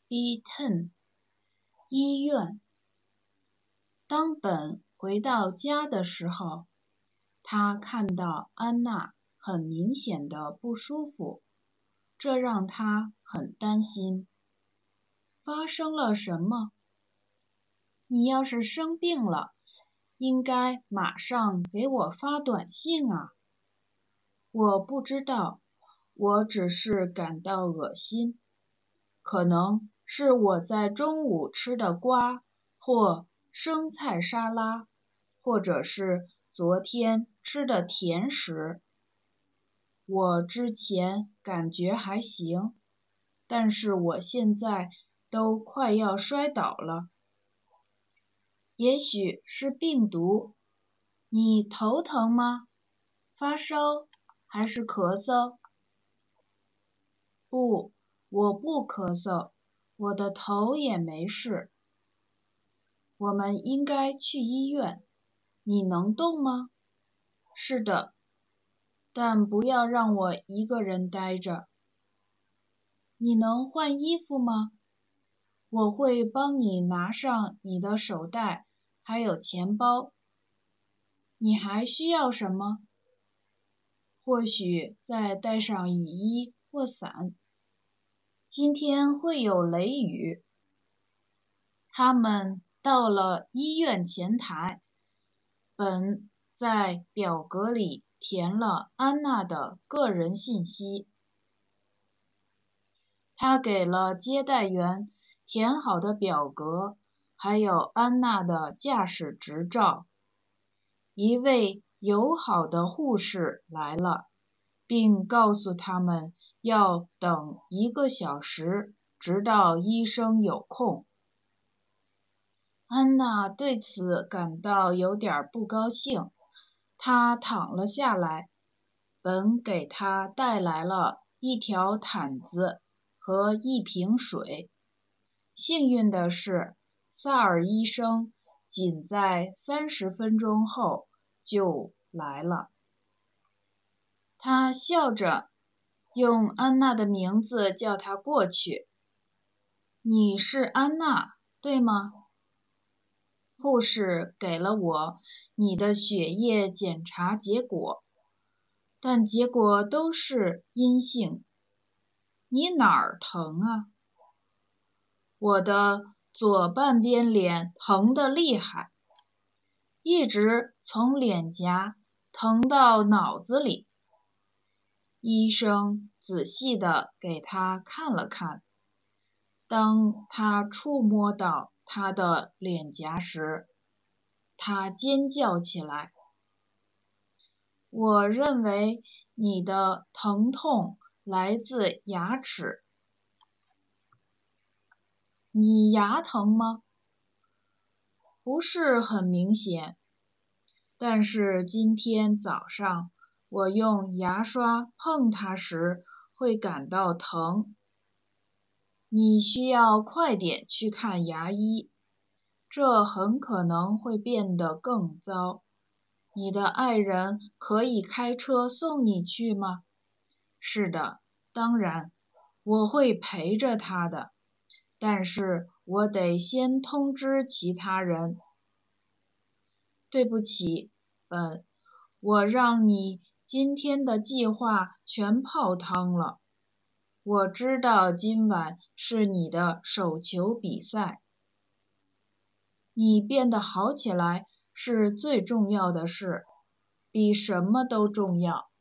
B10 医院。当本回到家的时候，他看到安娜很明显的不舒服，这让他很担心。发生了什么？你要是生病了，应该马上给我发短信啊。我不知道，我只是感到恶心。可能是我在中午吃的瓜或生菜沙拉，或者是昨天吃的甜食。我之前感觉还行，但是我现在都快要摔倒了。也许是病毒。你头疼吗？发烧还是咳嗽？不，我不咳嗽，我的头也没事。我们应该去医院。你能动吗？是的，但不要让我一个人待着。你能换衣服吗？我会帮你拿上你的手袋，还有钱包。你还需要什么？或许再带上雨衣或伞。今天会有雷雨。他们到了医院前台，本在表格里填了安娜的个人信息。他给了接待员填好的表格，还有安娜的驾驶执照。一位友好的护士来了，并告诉他们要等1个小时，直到医生有空。安娜对此感到有点不高兴，她躺了下来。本给她带来了一条毯子和一瓶水。幸运的是，萨尔医生仅在30分钟后就来了。他笑着用安娜的名字叫她过去。你是安娜，对吗？护士给了我你的血液检查结果，但结果都是阴性。你哪儿疼啊？我的左半边脸疼得厉害，一直从脸颊疼到脑子里。医生仔细地给他看了看。当他触摸到他的脸颊时，他尖叫起来。我认为你的疼痛来自牙齿。你牙疼吗？不是很明显，但是今天早上我用牙刷碰它时会感到疼。你需要快点去看牙医，这很可能会变得更糟。你的爱人可以开车送你去吗？是的，当然，我会陪着他的，但是我得先通知其他人。对不起，本，我让你今天的计划全泡汤了。我知道今晚是你的手球比赛。你变得好起来是最重要的事，比什么都重要。